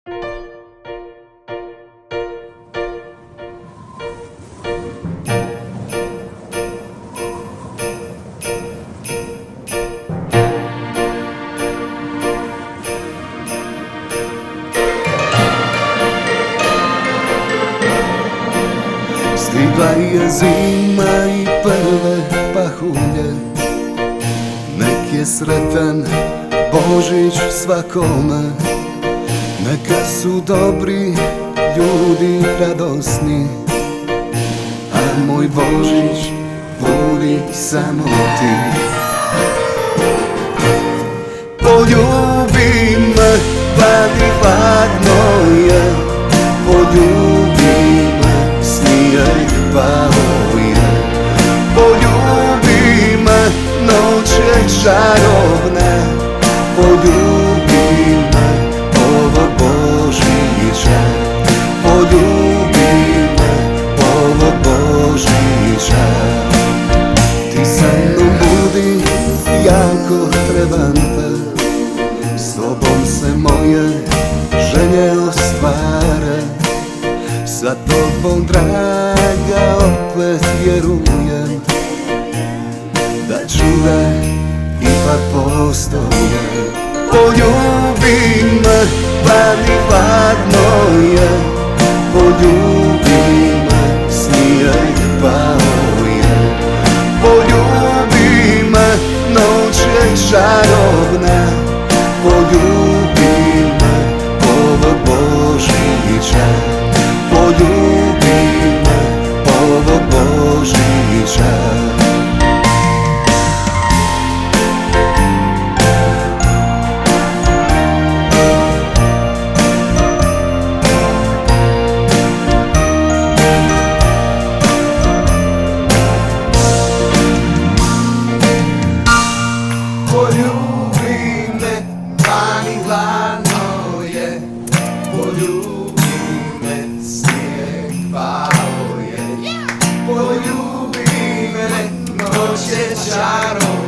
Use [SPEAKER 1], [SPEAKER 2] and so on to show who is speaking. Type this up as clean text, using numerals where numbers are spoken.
[SPEAKER 1] Stigla je zima i prve pahulje, nek je sretan Božić svakome. Neka su dobri ljudi radosni, a moj Božić budi samo ti. Poljubi me, vadi hladno je, poljubi me, snijeg pao je. Poljubi me, noć je čarobna, poljubi me, ovog Božića. Poljubi me, ovog Božića. Ti sa mnom budi, jako trebam te, s tobom se moje želje ostvare. Sa tobom, draga, opet vjerujem da čuda ipak postoje. Poljubi me, vadi hladno je, poljubi me, snijeg pao je. Poljubi me, noć je čarobna, poljubi me, ovog Božića. Poljubi me, ovog Božića. Poljubi me, vani hladno je, poljubi me, snijeg pao je. Poljubi me, noć je čarobna.